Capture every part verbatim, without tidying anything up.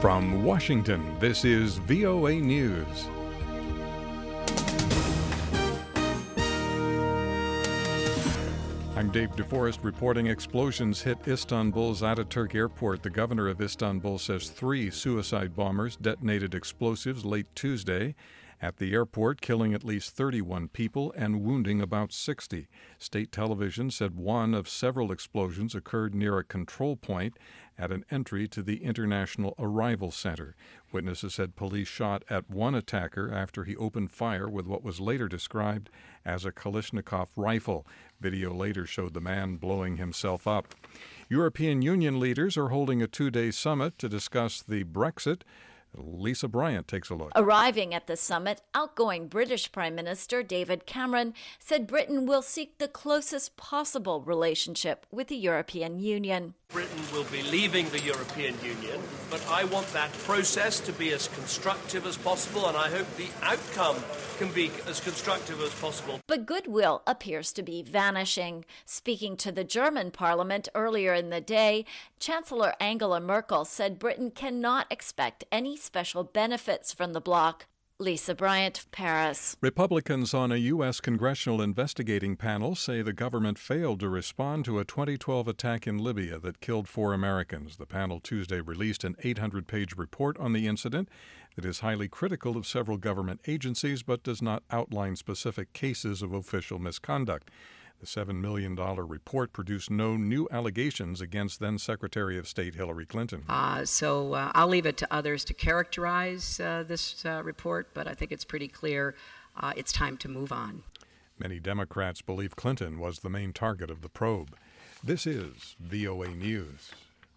From Washington, this is V O A News. I'm Dave DeForest reporting explosions hit Istanbul's Ataturk airport. The governor of Istanbul says three suicide bombers detonated explosives late Tuesday at the airport, killing at least thirty-one people and wounding about sixty. State television said one of several explosions occurred near a control point at an entry to the International Arrival Center. Witnesses said police shot at one attacker after he opened fire with what was later described as a Kalashnikov rifle. Video later showed the man blowing himself up. European Union leaders are holding a two-day summit to discuss the Brexit. Lisa Bryant takes a look. Arriving at the summit, outgoing British Prime Minister David Cameron said Britain will seek the closest possible relationship with the European Union. Britain will be leaving the European Union, but I want that process to be as constructive as possible, and I hope the outcome can be as constructive as possible. But goodwill appears to be vanishing. Speaking to the German parliament earlier in the day, Chancellor Angela Merkel said Britain cannot expect any special benefits from the bloc. Lisa Bryant, Paris. Republicans on a U S congressional investigating panel say the government failed to respond to a twenty twelve attack in Libya that killed four Americans. The panel Tuesday released an eight hundred page report on the incident that is highly critical of several government agencies but does not outline specific cases of official misconduct. The seven million dollars report produced no new allegations against then-Secretary of State Hillary Clinton. Uh, so uh, I'll leave it to others to characterize uh, this uh, report, but I think it's pretty clear uh, it's time to move on. Many Democrats believe Clinton was the main target of the probe. This is V O A News.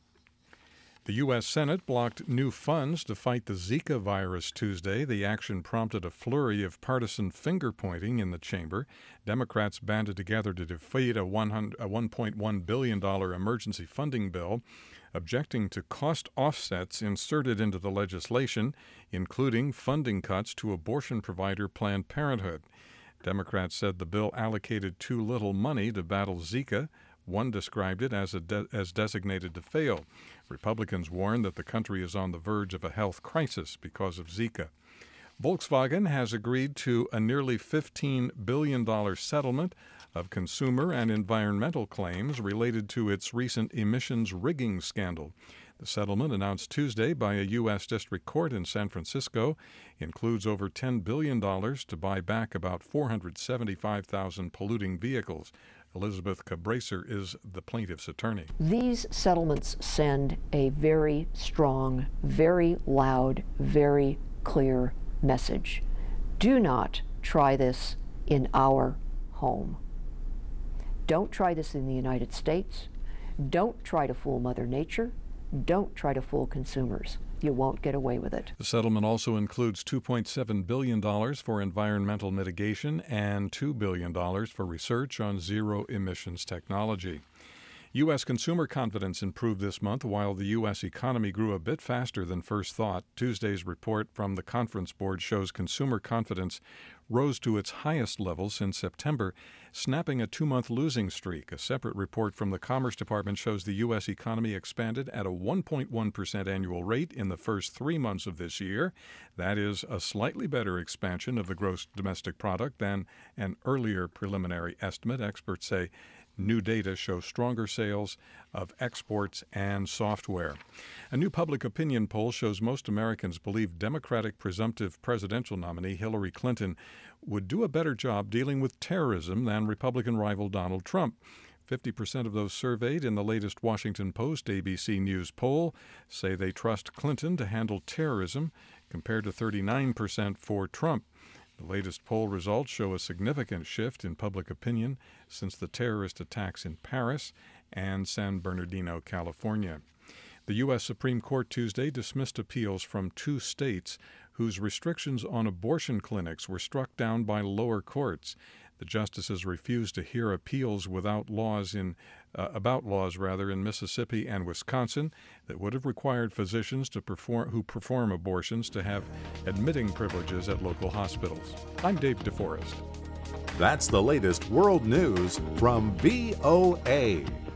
The U S Senate blocked new funds to fight the Zika virus Tuesday. The action prompted a flurry of partisan finger-pointing in the chamber. Democrats banded together to defeat a one point one billion dollars emergency funding bill, objecting to cost offsets inserted into the legislation, including funding cuts to abortion provider Planned Parenthood. Democrats said the bill allocated too little money to battle Zika. One described it as, a de- as designated to fail. Republicans warned that the country is on the verge of a health crisis because of Zika. Volkswagen has agreed to a nearly fifteen billion dollars settlement of consumer and environmental claims related to its recent emissions rigging scandal. The settlement, announced Tuesday by a U S district court in San Francisco, includes over ten billion dollars to buy back about four hundred seventy-five thousand polluting vehicles. Elizabeth Cabraser is the plaintiff's attorney. These settlements send a very strong, very loud, very clear message. Do not try this in our home. Don't try this in the United States. Don't try to fool Mother Nature. Don't try to fool consumers. You won't get away with it. The settlement also includes two point seven billion dollars for environmental mitigation and two billion dollars for research on zero emissions technology. U S consumer confidence improved this month while the U S economy grew a bit faster than first thought. Tuesday's report from the Conference Board shows consumer confidence rose to its highest level since September, snapping a two-month losing streak. A separate report from the Commerce Department shows the U S economy expanded at a one point one percent annual rate in the first three months of this year. That is a slightly better expansion of the gross domestic product than an earlier preliminary estimate. Experts say new data shows stronger sales of exports and software. A new public opinion poll shows most Americans believe Democratic presumptive presidential nominee Hillary Clinton would do a better job dealing with terrorism than Republican rival Donald Trump. fifty percent of those surveyed in the latest Washington Post A B C News poll say they trust Clinton to handle terrorism, compared to thirty-nine percent for Trump. The latest poll results show a significant shift in public opinion since the terrorist attacks in Paris and San Bernardino, California. The U S Supreme Court Tuesday dismissed appeals from two states whose restrictions on abortion clinics were struck down by lower courts. The justices refused to hear appeals without laws in uh, about laws rather in Mississippi and Wisconsin that would have required physicians to perform who perform abortions to have admitting privileges at local hospitals. I'm Dave DeForest. That's the latest world news from V O A.